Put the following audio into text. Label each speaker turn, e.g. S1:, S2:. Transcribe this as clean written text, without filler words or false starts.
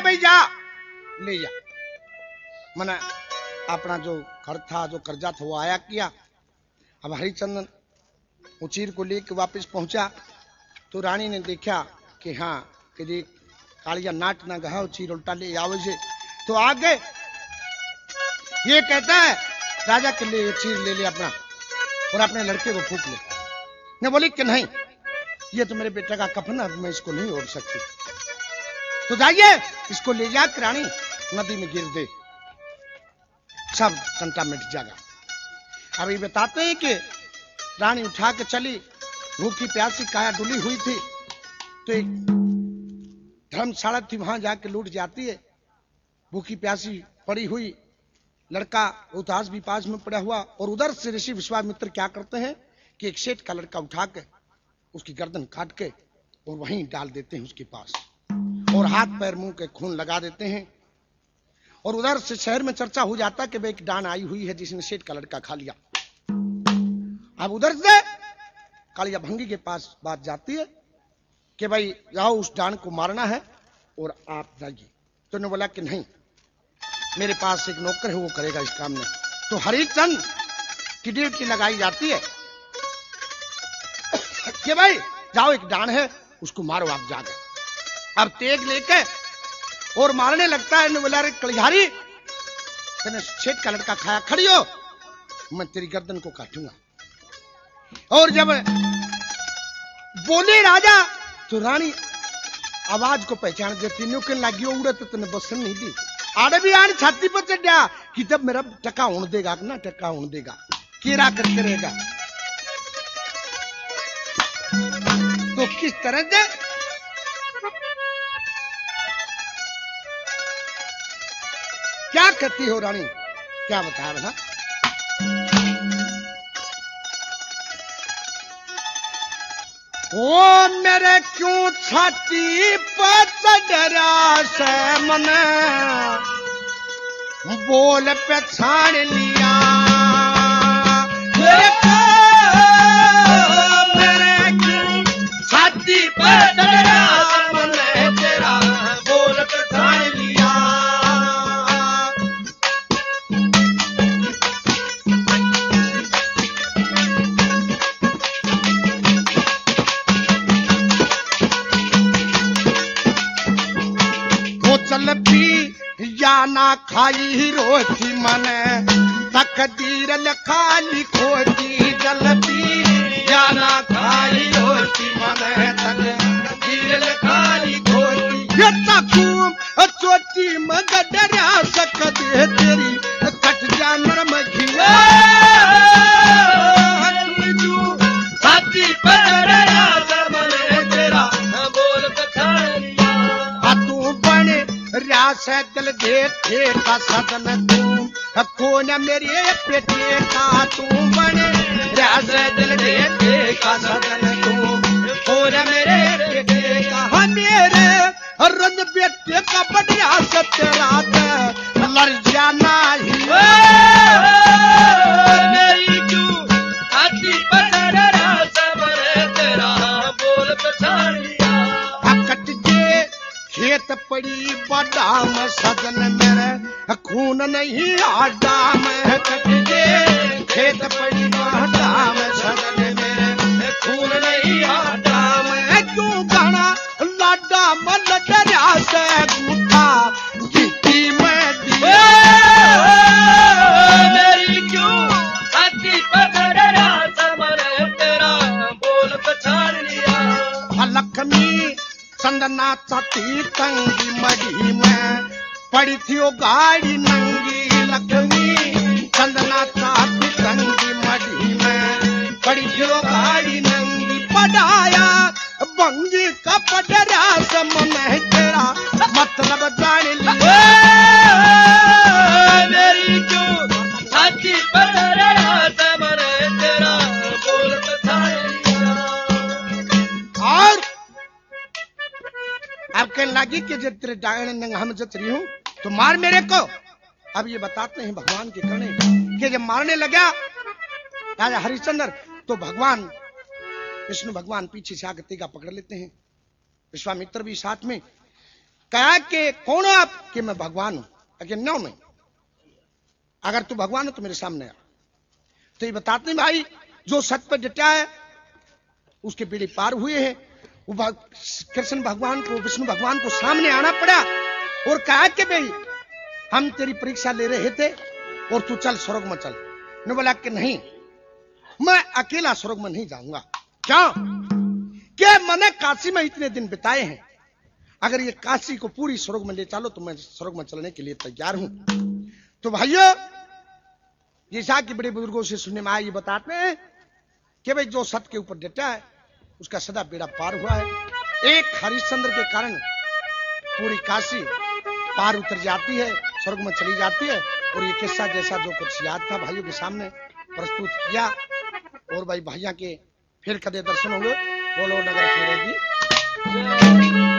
S1: के भाई जा ले जा। मना अपना जो घर था, जो कर्जा था, वो आया किया। अब हरिचंदन उचीर को लेकर वापस पहुंचा तो रानी ने देखा कि हाँ कि देख कालिया नाट ना गहा, उचीर उल्टा ले आवे से। तो आगे ये कहता है राजा के लिए उचीर ले ले अपना और अपने लड़के को फूंक ले। ने बोली कि नहीं, ये तो मेरे बेटे का कफन है, मैं इसको नहीं ओढ़ सकती। तो जाइए इसको ले जाकर रानी नदी में गिर दे, सब टंटा मिट जाएगा। अभी बताते हैं कि रानी उठा के चली, भूखी प्यासी काया डुली हुई थी। तो एक धर्मशाला थी, वहां जाके लूट जाती है। भूखी प्यासी पड़ी हुई, लड़का उतास भी पास में पड़ा हुआ। और उधर से ऋषि विश्वामित्र क्या करते हैं कि एक सेठ का लड़का उठा के उसकी गर्दन काट के और वहीं डाल देते हैं उसके पास, और हाथ पैर मुंह के खून लगा देते हैं। और उधर से शहर में चर्चा हो जाता कि भाई एक डान आई हुई है जिसने सेठ का लड़का खा लिया। अब उधर से कालिया भंगी के पास बात जाती है कि भाई जाओ उस डान को मारना है और आप जाइए। तो उन्होंने बोला कि नहीं, मेरे पास एक नौकर है, वो करेगा इस काम में। तो हरिचंद की ड्यूटी लगाई जाती है कि भाई जाओ एक डान है, उसको मारो आप जाके। अब तेग लेके और मारने लगता है। बोला रे कलिहारी, तूने सेठ का लड़का खाया, खड़ी हो, मैं तेरी गर्दन को काटूंगा। और जब बोले राजा तो रानी आवाज को पहचान देती, न्यू कहने लगी उड़े तो तूने बसन नहीं दी। आड़े भी आने छाती पर चढ़ गया कि तब मेरा टका उड़ देगा ना, टका उड़ देगा, केरा करके रहेगा। तो किस तरह से क्या कहती हो रानी, क्या बताया बता। ओ मेरे क्यों छाती पर चढ़ा से मन, बोल पे छाड़ लिया मेरे क्यों छाती पर चढ़ा से मन, तेरा बोल पे छाड़ लिया। चल पी या ना खाई रोटी मन, तकदीर लिखा लिखोती। जल पी या ना खाई रोटी मन, तकदीर लिखा लिखोती। ये तकूम चोटी मगडरा सकते तेरी कट जा नरम घिया, छाती पर तेरा बोल कछाड़िया। तू बने रासे दिल देखे का सदन, तू कौन मेरे पेटे का, तू बने रासे दिल देखे का सदन, तू कौन मेरे पेटे का। मेरे रंग बेटे का बढ़िया सत्यरात लड़ जाना ही मेरी क्यों छाती पर रासे तेरा बोल पछाड़ लिया। कट जे खेत पड़ी बादाम सदन मेरे खून नहीं आदाम, कट जे खेत पड़ी बादाम सदन मेरे खून नहीं आदाम। क्यों गाना लाडा मन डरा से गुठा जीती मैं दिया, मेरी क्यों छाती पर रासा मरे तेरा बोल पछाड़ लिया। लक्ष्मी चंदना चाती तंगी मड़ी में पड़ी थी वो गाड़ी नंगी, लक्ष्मी चंदना चाती तंगी मड़ी में पड़ी थी वो गाड़ी नंगी। पढ़ाया बंगी का पडरा समन है तेरा मतलब जान लिया, मेरी क्यों छाती पर रासा मरे तेरा बोल पछाड़ लिया। और अब कहने लगी कि जब तेरे डायन नंग हम जच रही हूं तो मार मेरे को। अब ये बताते हैं भगवान के करने कि जब मारने लगा राजा हरिश्चंद्र तो भगवान विष्णु भगवान पीछे से आकर तेगा पकड़ लेते हैं, विश्वामित्र भी साथ में। कहा कि कौन हो आप? कि मैं भगवान हूं। कि नो नहीं, अगर तू भगवान हो तो मेरे सामने आ। तो ये बताते हैं भाई, जो सत्य पर डटा है उसके बेड़े पार हुए हैं। वो कृष्ण भगवान को, विष्णु भगवान को सामने आना पड़ा और कहा कि भाई हम तेरी परीक्षा ले रहे थे और तू चल स्वर्ग में चल। ने बोला कि नहीं, मैं अकेला स्वर्ग में नहीं जाऊंगा। क्यों? कि मैंने काशी में इतने दिन बिताए हैं, अगर ये काशी को पूरी स्वर्ग में ले चलो तो मैं स्वर्ग में चलने के लिए तैयार हूं। तो भाइयों, जैसा कि बड़े बुजुर्गों से सुनने में आया, ये बताते हैं कि भाई जो सत्य के ऊपर डटा है उसका सदा बेड़ा पार हुआ है। एक हरिश्चंद्र के कारण पूरी काशी पार उतर जाती है, स्वर्ग में चली जाती है। और ये किस्सा जैसा जो कुछ याद था भाइयों के सामने प्रस्तुत किया। और भाई भैया के फिर कदे दर्शन होंगे। बोलो नगर फेरेगी।